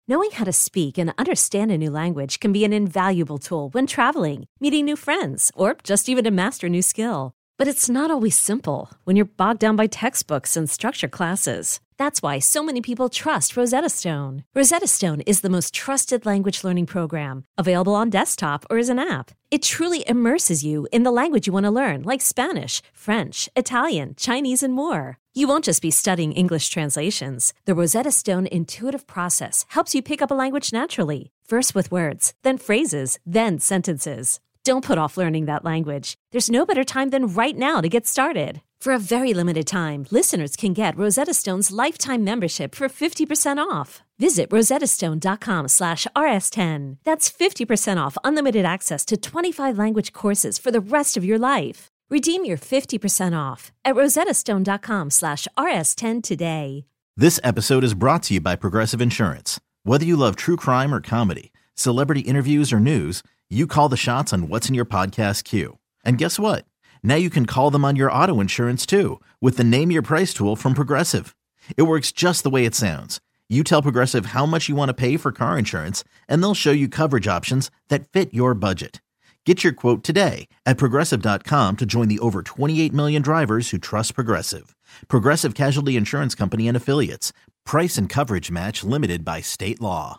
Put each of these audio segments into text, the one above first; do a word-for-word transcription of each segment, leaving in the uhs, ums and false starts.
Knowing how to speak and understand a new language can be an invaluable tool when traveling, meeting new friends, or just even to master a new skill. But it's not always simple when you're bogged down by textbooks and structured classes. That's why so many people trust Rosetta Stone. Rosetta Stone is the most trusted language learning program, available on desktop or as an app. It truly immerses you in the language you want to learn, like Spanish, French, Italian, Chinese, and more. You won't just be studying English translations. The Rosetta Stone intuitive process helps you pick up a language naturally, first with words, then phrases, then sentences. Don't put off learning that language. There's no better time than right now to get started. For a very limited time, listeners can get Rosetta Stone's lifetime membership for fifty percent off. Visit rosettastone.com slash rs10. That's fifty percent off unlimited access to twenty-five language courses for the rest of your life. Redeem your fifty percent off at rosettastone.com slash rs10 today. This episode is brought to you by Progressive Insurance. Whether you love true crime or comedy, celebrity interviews or news, you call the shots on what's in your podcast queue. And guess what? Now you can call them on your auto insurance too with the Name Your Price tool from Progressive. It works just the way it sounds. You tell Progressive how much you want to pay for car insurance, and they'll show you coverage options that fit your budget. Get your quote today at progressive dot com to join the over twenty-eight million drivers who trust Progressive. Progressive Casualty Insurance Company and Affiliates. Price and coverage match limited by state law.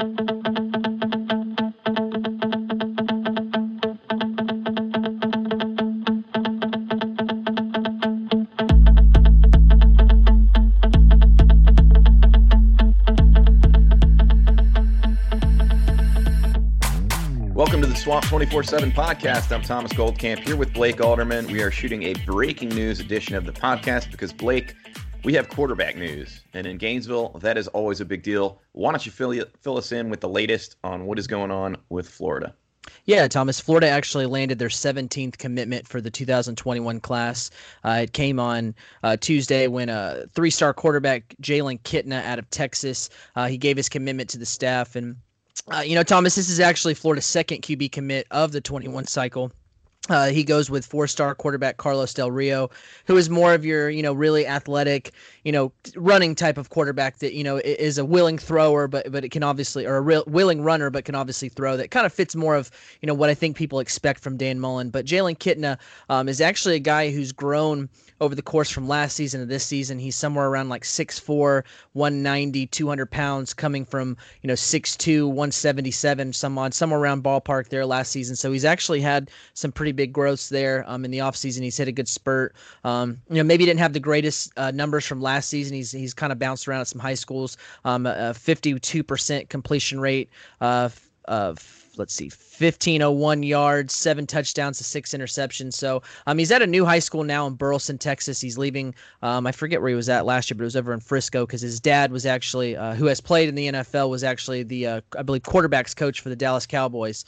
Welcome to the Swamp twenty-four seven podcast. I'm Thomas Goldcamp here with Blake Alderman. We are shooting a breaking news edition of the podcast because, Blake, we have quarterback news. And in Gainesville, that is always a big deal. Why don't you fill, fill us in with the latest on what is going on with Florida? Yeah, Thomas, Florida actually landed their seventeenth commitment for the two thousand twenty-one class. Uh, it came on uh, Tuesday when a three-star quarterback, Jalen Kitna out of Texas, uh, he gave his commitment to the staff. And Uh, you know, Thomas, this is actually Florida's second Q B commit of the twenty-one cycle. Uh, he goes with four-star quarterback Carlos Del Rio, who is more of your, you know, really athletic, you know, running type of quarterback that, you know, is a willing thrower, but but it can obviously, or a real willing runner, but can obviously throw. That kind of fits more of, you know, what I think people expect from Dan Mullen. But Jalen Kitna um, is actually a guy who's grown over the course from last season to this season. He's somewhere around like six four, one ninety, two hundred pounds, coming from, you know, six two, one seventy-seven, some odd, somewhere around ballpark there last season. So he's actually had some pretty big growths there um, in the offseason. He's hit a good spurt. Um, you know, maybe he didn't have the greatest uh, numbers from last season. He's he's kind of bounced around at some high schools. Um, a fifty-two percent completion rate of, of let's see, fifteen oh one yards, seven touchdowns to six interceptions. So um, he's at a new high school now in Burleson, Texas. He's leaving. Um, I forget where he was at last year, but it was over in Frisco because his dad was actually, uh, who has played in the N F L, was actually the, uh, I believe, quarterbacks coach for the Dallas Cowboys.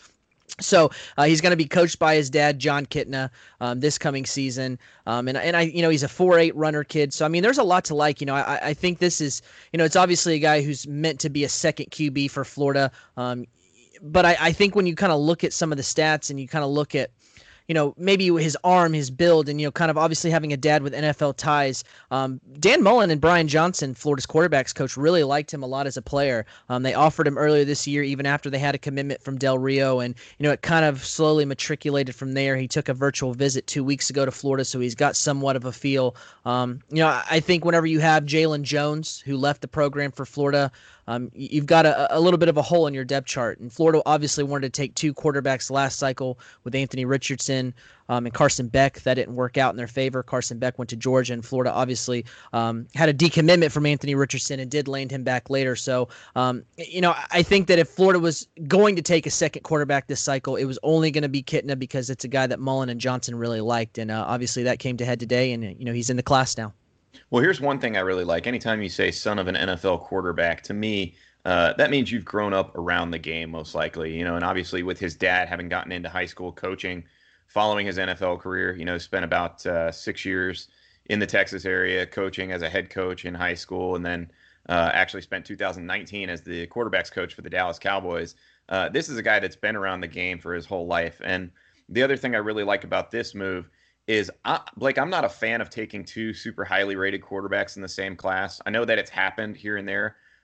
So uh, he's going to be coached by his dad, John Kitna, um, this coming season. Um, and, and I, you know, he's a four eight runner kid. So, I mean, there's a lot to like. You know, I, I think this is, you know, it's obviously a guy who's meant to be a second Q B for Florida. Um, but I, I think when you kind of look at some of the stats and you kind of look at, you know, maybe his arm, his build, and, you know, kind of obviously having a dad with N F L ties. Um, Dan Mullen and Brian Johnson, Florida's quarterbacks coach, really liked him a lot as a player. Um, they offered him earlier this year, even after they had a commitment from Del Rio, and, you know, it kind of slowly matriculated from there. He took a virtual visit two weeks ago to Florida, so he's got somewhat of a feel. Um, you know, I think whenever you have Jalen Jones, who left the program for Florida, Um, you've got a, a little bit of a hole in your depth chart. And Florida obviously wanted to take two quarterbacks last cycle with Anthony Richardson um, and Carson Beck. That didn't work out in their favor. Carson Beck went to Georgia, and Florida obviously um, had a decommitment from Anthony Richardson and did land him back later. So, um, you know, I think that if Florida was going to take a second quarterback this cycle, it was only going to be Kitna because it's a guy that Mullen and Johnson really liked. And uh, obviously that came to head today, and, you know, he's in the class now. Well, here's one thing I really like. Anytime you say son of an N F L quarterback, to me, uh, that means you've grown up around the game, most likely. You know, and obviously with his dad having gotten into high school coaching, following his N F L career, you know, spent about uh, six years in the Texas area coaching as a head coach in high school, and then uh, actually spent two thousand nineteen as the quarterbacks coach for the Dallas Cowboys. Uh, this is a guy that's been around the game for his whole life. And the other thing I really like about this move is, I, Blake, I'm not a fan of taking two super highly rated quarterbacks in the same class. I know that it's happened here and there,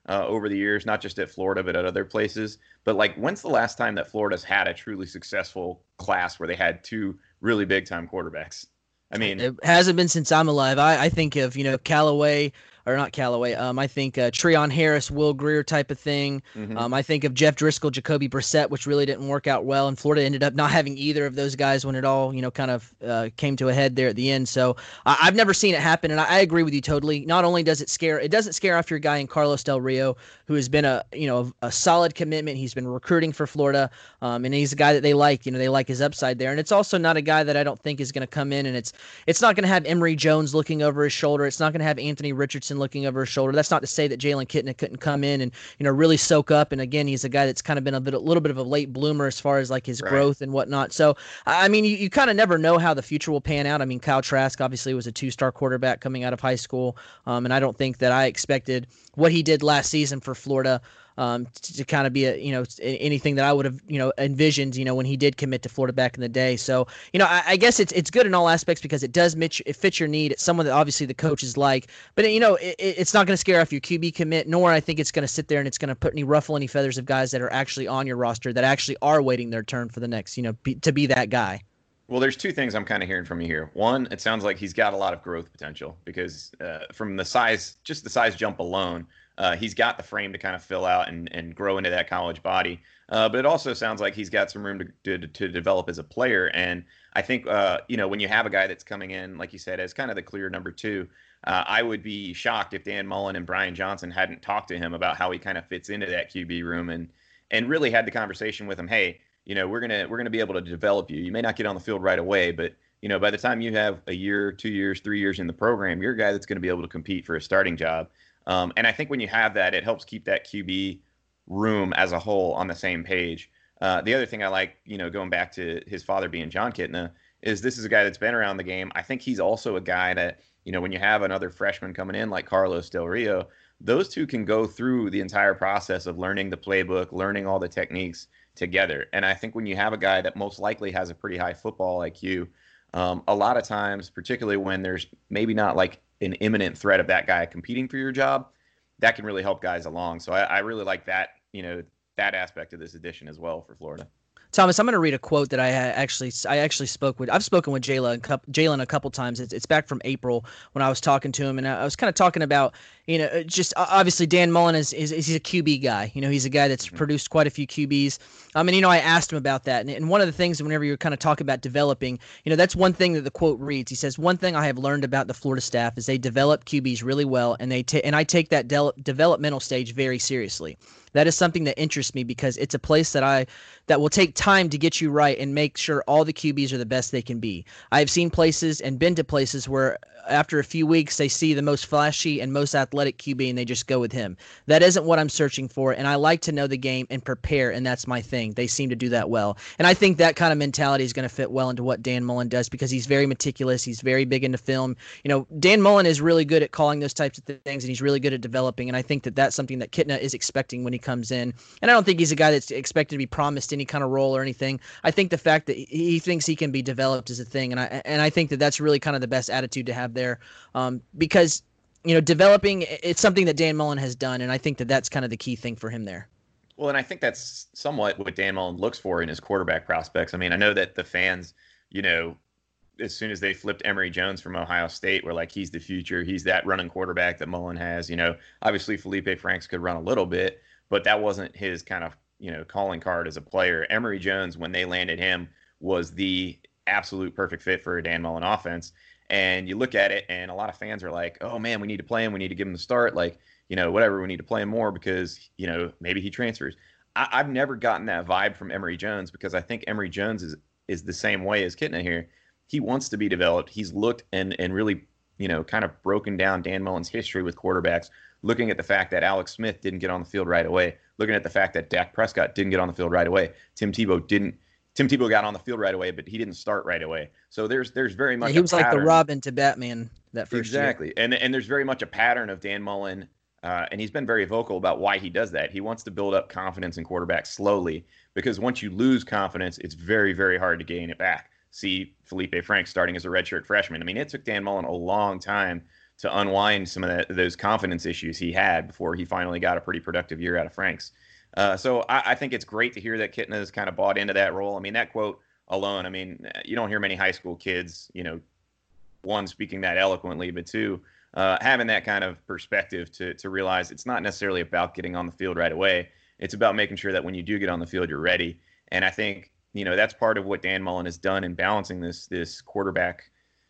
uh, over the years, not just at Florida, but at other places. But like, when's the last time that Florida's had a truly successful class where they had two really big time quarterbacks? I mean, it hasn't been since I'm alive. I, I think of, you know, Callaway, or not Callaway. Um, I think uh, Treon Harris, Will Greer type of thing. mm-hmm. Um, I think of Jeff Driscoll, Jacoby Brissett, which really didn't work out well, and Florida ended up not having either of those guys when it all, you know, kind of uh, came to a head there at the end. So I, I've never seen it happen, and I, I agree with you totally. Not only does it scare, it doesn't scare off your guy in Carlos Del Rio, who has been a, you know, a, a solid commitment. He's been recruiting for Florida, um, and he's a guy that they like. You know, they like his upside there, and it's also not a guy that I don't think is going to come in, and it's it's not going to have Emory Jones looking over his shoulder. It's not going to have Anthony Richardson looking over his shoulder. That's not to say that Jalen Kitna couldn't come in and, you know, really soak up. And again, he's a guy that's kind of been a bit, a little bit of a late bloomer as far as like his right. growth and whatnot. So, I mean, you, you kind of never know how the future will pan out. I mean, Kyle Trask obviously was a two-star quarterback coming out of high school. Um, and I don't think that I expected what he did last season for Florida Um, to, to kind of be a, you know, anything that I would have, you know, envisioned, you know, when he did commit to Florida back in the day. So, you know, I, I guess it's it's good in all aspects because it does fit, it fits your need. It's someone that obviously the coaches like, but you know, it, it's not going to scare off your Q B commit, nor I think it's going to sit there and it's going to put any ruffle any feathers of guys that are actually on your roster that actually are waiting their turn for the next, you know, be, to be that guy. Well, there's two things I'm kind of hearing from you here. One, it sounds like he's got a lot of growth potential because uh, from the size, just the size jump alone, Uh, he's got the frame to kind of fill out and, and grow into that college body. Uh, but it also sounds like he's got some room to, to, to develop as a player. And I think, uh, you know, when you have a guy that's coming in, like you said, as kind of the clear number two, uh, I would be shocked if Dan Mullen and Brian Johnson hadn't talked to him about how he kind of fits into that Q B room and and really had the conversation with him. Hey, you know, we're gonna we're gonna be able to develop you. You may not get on the field right away, but you know, by the time you have a year, two years, three years in the program, you're a guy that's going to be able to compete for a starting job. Um, and I think when you have that, it helps keep that Q B room as a whole on the same page. Uh, the other thing I like, you know, going back to his father being Jon Kitna, is this is a guy that's been around the game. I think he's also a guy that, you know, when you have another freshman coming in like Carlos Del Rio, those two can go through the entire process of learning the playbook, learning all the techniques together. And I think when you have a guy that most likely has a pretty high football I Q, um, a lot of times, particularly when there's maybe not like an imminent threat of that guy competing for your job, that can really help guys along. So I, I really like that, you know, that aspect of this edition as well for Florida. Thomas, I'm going to read a quote that I actually I actually spoke with. I've spoken with Jalen Jalen a couple times. It's, it's back from April when I was talking to him, and I was kind of talking about, you know, just obviously Dan Mullen is, is, is he's a Q B guy. You know, he's a guy that's mm-hmm. produced quite a few Q Bs. I mean, you know, I asked him about that, and, and one of the things whenever you're kind of talking about developing, you know, that's one thing that the quote reads. He says, "One thing I have learned about the Florida staff is they develop Q Bs really well, and they ta- and I take that de- developmental stage very seriously. That is something that interests me because it's a place that I that will take time to get you right and make sure all the Q Bs are the best they can be. I've seen places and been to places where after a few weeks they see the most flashy and most athletic Q B and they just go with him. That isn't what I'm searching for, and I like to know the game and prepare, and that's my thing. They seem to do that well. And I think that kind of mentality is going to fit well into what Dan Mullen does because he's very meticulous. He's very big into film. You know, Dan Mullen is really good at calling those types of things, and he's really good at developing, and I think that that's something that Kitna is expecting when he comes in. And I don't think he's a guy that's expected to be promised any kind of role or anything. I think the fact that he thinks he can be developed is a thing, and I and I think that that's really kind of the best attitude to have there, um, because you know developing it's something that Dan Mullen has done, and I think that that's kind of the key thing for him there. Well, and I think that's somewhat what Dan Mullen looks for in his quarterback prospects. I mean, I know that the fans, you know, as soon as they flipped Emory Jones from Ohio State, were like, he's the future. He's that running quarterback that Mullen has. You know, obviously Felipe Franks could run a little bit, but that wasn't his kind of, you know, calling card as a player. Emory Jones, when they landed him, was the absolute perfect fit for a Dan Mullen offense. And you look at it, and a lot of fans are like, oh, man, we need to play him. We need to give him the start. Like, you know, whatever, we need to play him more because, you know, maybe he transfers. I, I've never gotten that vibe from Emory Jones because I think Emory Jones is is the same way as Kitna here. He wants to be developed. He's looked and and really, you know, kind of broken down Dan Mullen's history with quarterbacks, looking at the fact that Alex Smith didn't get on the field right away, looking at the fact that Dak Prescott didn't get on the field right away. Tim Tebow didn't. Tim Tebow got on the field right away, but he didn't start right away. So there's there's very much yeah, he was a like the pattern. Robin to Batman that first exactly. year. And and there's very much a pattern of Dan Mullen, uh, and he's been very vocal about why he does that. He wants to build up confidence in quarterbacks slowly because once you lose confidence, it's very, very hard to gain it back. See Felipe Franks starting as a redshirt freshman. I mean, it took Dan Mullen a long time to unwind some of that, those confidence issues he had before he finally got a pretty productive year out of Franks. Uh, so I, I think it's great to hear that Kitna has kind of bought into that role. I mean, that quote alone, I mean, you don't hear many high school kids, you know, one, speaking that eloquently, but two, uh, having that kind of perspective to to realize it's not necessarily about getting on the field right away. It's about making sure that when you do get on the field, you're ready. And I think, you know, that's part of what Dan Mullen has done in balancing this this quarterback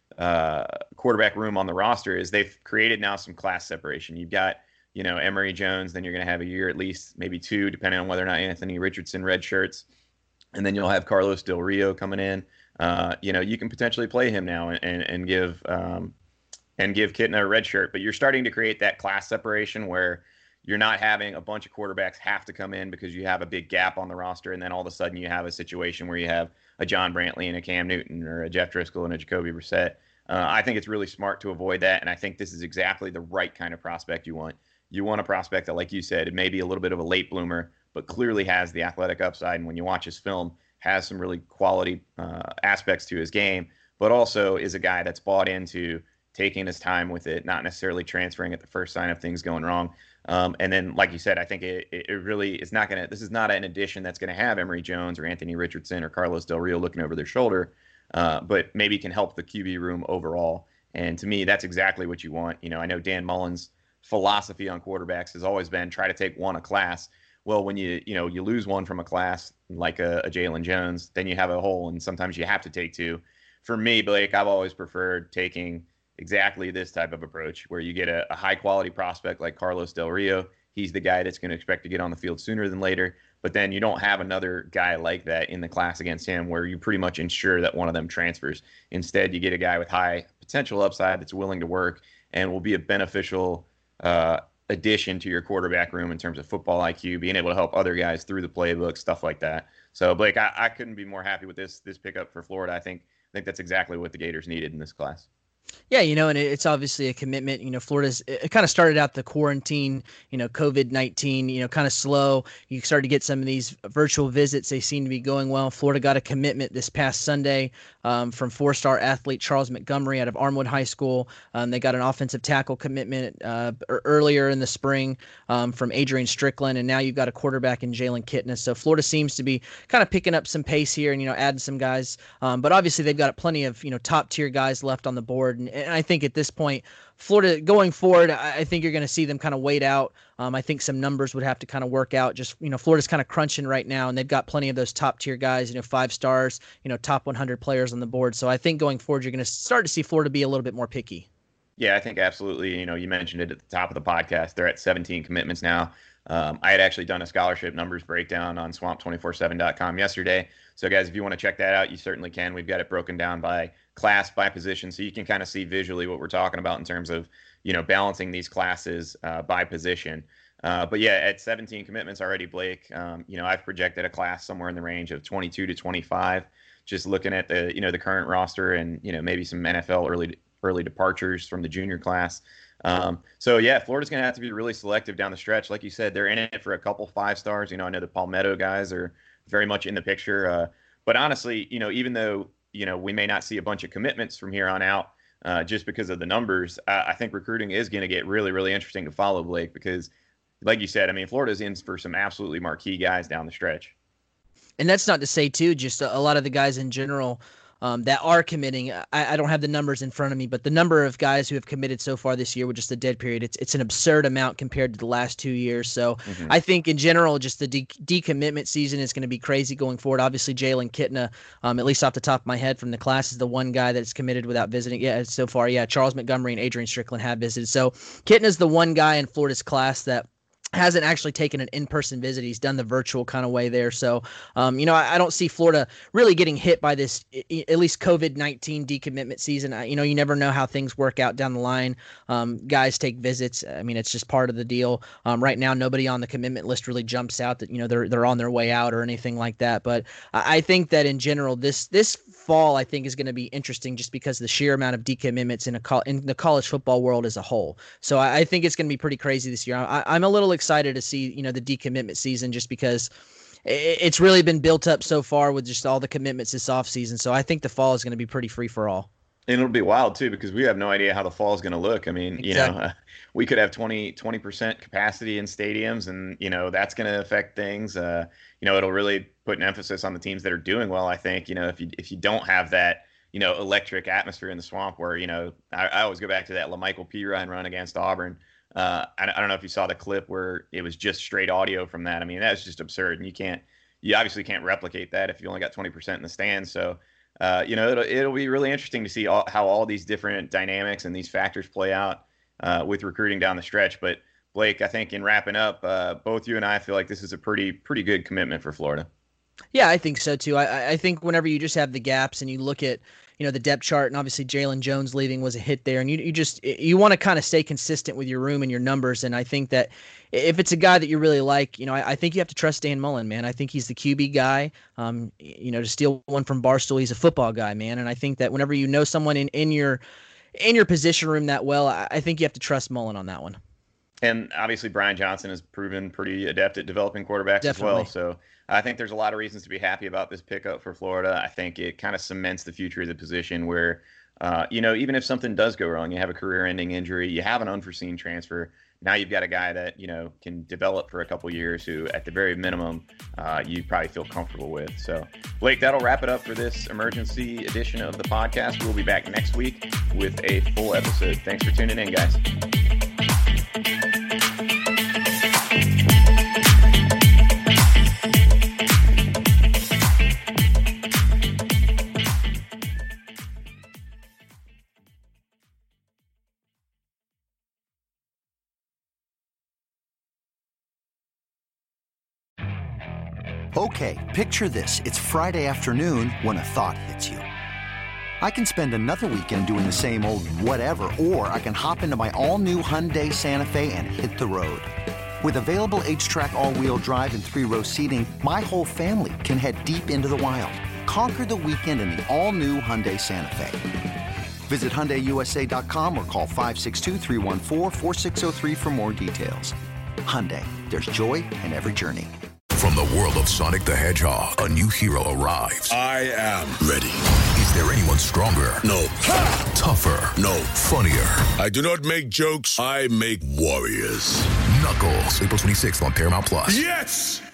uh, quarterback room on the roster is they've created now some class separation. You've got, you know, Emory Jones, then you're going to have a year at least, maybe two, depending on whether or not Anthony Richardson red shirts. And then you'll have Carlos Del Rio coming in. Uh, you know, you can potentially play him now and, and, and give um, and give Kitna a red shirt. But you're starting to create that class separation where you're not having a bunch of quarterbacks have to come in because you have a big gap on the roster. And then all of a sudden you have a situation where you have a John Brantley and a Cam Newton or a Jeff Driscoll and a Jacoby Brissett. Uh, I think it's really smart to avoid that. And I think this is exactly the right kind of prospect you want. You want a prospect that, like you said, it may be a little bit of a late bloomer, but clearly has the athletic upside. And when you watch his film, has some really quality uh, aspects to his game, but also is a guy that's bought into taking his time with it, not necessarily transferring at the first sign of things going wrong. Um, and then, like you said, I think it, it really is not going to, this is not an addition that's going to have Emory Jones or Anthony Richardson or Carlos Del Rio looking over their shoulder, uh, but maybe can help the Q B room overall. And to me, that's exactly what you want. You know, I know Dan Mullen's philosophy on quarterbacks has always been try to take one a class. Well, when you, you know, you lose one from a class like a, a Jalen Jones, then you have a hole, and sometimes you have to take two. For me, Blake, I've always preferred taking exactly this type of approach where you get a, a high quality prospect like Carlos Del Rio. He's the guy that's going to expect to get on the field sooner than later. But then you don't have another guy like that in the class against him where you pretty much ensure that one of them transfers. Instead, you get a guy with high potential upside that's willing to work and will be a beneficial uh, addition to your quarterback room in terms of football I Q, being able to help other guys through the playbook, stuff like that. So, Blake, I, I couldn't be more happy with this this pickup for Florida. I think I think that's exactly what the Gators needed in this class. Yeah, you know, and it's obviously a commitment. You know, Florida's, it kind of started out the quarantine, you know, COVID nineteen, you know, kind of slow. You started to get some of these virtual visits. They seem to be going well. Florida got a commitment this past Sunday um, from four-star athlete Charles Montgomery out of Armwood High School. Um, they got an offensive tackle commitment uh, earlier in the spring um, from Adrian Strickland, and now you've got a quarterback in Jalen Kitna. So Florida seems to be kind of picking up some pace here and, you know, adding some guys. Um, but obviously they've got plenty of, you know, top-tier guys left on the board. And, and I think at this point, Florida going forward, I think you're going to see them kind of wait out. Um, I think some numbers would have to kind of work out. Just, you know, Florida's kind of crunching right now, and they've got plenty of those top tier guys, you know, five stars, you know, top one hundred players on the board. So I think going forward, you're going to start to see Florida be a little bit more picky. Yeah, I think absolutely. You know, you mentioned it at the top of the podcast. They're at seventeen commitments now. Um, I had actually done a scholarship numbers breakdown on swamp two four seven dot com yesterday. So, guys, if you want to check that out, you certainly can. We've got it broken down by class, by position, so you can kind of see visually what we're talking about in terms of, you know, balancing these classes uh, by position. Uh, but, yeah, at seventeen commitments already, Blake, um, you know, I've projected a class somewhere in the range of twenty-two to twenty-five, just looking at the, you know, the current roster and, you know, maybe some N F L early early departures from the junior class. Um, so, yeah, Florida's going to have to be really selective down the stretch. Like you said, they're in it for a couple five stars. You know, I know the Palmetto guys are very much in the picture. Uh, but honestly, you know, even though, you know, we may not see a bunch of commitments from here on out uh, just because of the numbers, I, I think recruiting is going to get really, really interesting to follow, Blake, because like you said, I mean, Florida's in for some absolutely marquee guys down the stretch. And that's not to say, too, just a, a lot of the guys in general Um, that are committing. I, I don't have the numbers in front of me, but the number of guys who have committed so far this year with just the dead period, it's it's an absurd amount compared to the last two years. So mm-hmm. I think in general, just the de- decommitment season is going to be crazy going forward. Obviously, Jalen Kitna, um, at least off the top of my head from the class, is the one guy that's committed without visiting. Yeah, so far, yeah, Charles Montgomery and Adrian Strickland have visited. So Kitna's the one guy in Florida's class that hasn't actually taken an in-person visit. He's done the virtual kind of way there. So, um, you know, I, I don't see Florida really getting hit by this, I- at least COVID nineteen decommitment season. I, you know, you never know how things work out down the line. Um, guys take visits. I mean, it's just part of the deal. Um, right now, nobody on the commitment list really jumps out that, you know, they're, they're on their way out or anything like that. But I, I think that in general, this, this fall, I think is going to be interesting just because of the sheer amount of decommitments in a co- in the college football world as a whole. So I, I think it's going to be pretty crazy this year. I, I'm a little excited to see, you know, the decommitment season just because it's really been built up so far with just all the commitments this offseason. So I think the fall is going to be pretty free for all. And it'll be wild too, because we have no idea how the fall is going to look. I mean, exactly. you know, uh, we could have twenty percent capacity in stadiums, and, you know, that's going to affect things. Uh, you know, it'll really put an emphasis on the teams that are doing well. I think, you know, if you, if you don't have that, you know, electric atmosphere in the swamp where, you know, I, I always go back to that LaMichael Pirine run against Auburn. Uh, I, I don't know if you saw the clip where it was just straight audio from that. I mean, that's just absurd. And you can't, you obviously can't replicate that if you only got twenty percent in the stands. So, Uh, you know, it'll, it'll be really interesting to see all, how all these different dynamics and these factors play out uh, with recruiting down the stretch. But Blake, I think in wrapping up, uh, both you and I feel like this is a pretty, pretty good commitment for Florida. Yeah, I think so too. I, I think whenever you just have the gaps and you look at, you know, the depth chart, and obviously Jalen Jones leaving was a hit there, and you you just you want to kind of stay consistent with your room and your numbers. And I think that if it's a guy that you really like, you know, I, I think you have to trust Dan Mullen, man. I think he's the Q B guy. Um, you know, to steal one from Barstool, he's a football guy, man. And I think that whenever you know someone in, in your in your position room that well, I, I think you have to trust Mullen on that one. And obviously Brian Johnson has proven pretty adept at developing quarterbacks Definitely. as well. So I think there's a lot of reasons to be happy about this pickup for Florida. I think it kind of cements the future of the position where, uh, you know, even if something does go wrong, you have a career-ending injury, you have an unforeseen transfer. Now you've got a guy that, you know, can develop for a couple years who, at the very minimum, uh, you probably feel comfortable with. So, Blake, that'll wrap it up for this emergency edition of the podcast. We'll be back next week with a full episode. Thanks for tuning in, guys. Okay, picture this. It's Friday afternoon when a thought hits you. I can spend another weekend doing the same old whatever, or I can hop into my all-new Hyundai Santa Fe and hit the road. With available H-Track all-wheel drive and three-row seating, my whole family can head deep into the wild. Conquer the weekend in the all-new Hyundai Santa Fe. Visit Hyundai U S A dot com or call five six two, three one four, four six zero three for more details. Hyundai, there's joy in every journey. From the world of Sonic the Hedgehog, a new hero arrives. I am ready. Is there anyone stronger? No. Ha! Tougher? No. Funnier? I do not make jokes, I make warriors. Knuckles, April twenty-sixth on Paramount Plus. Yes!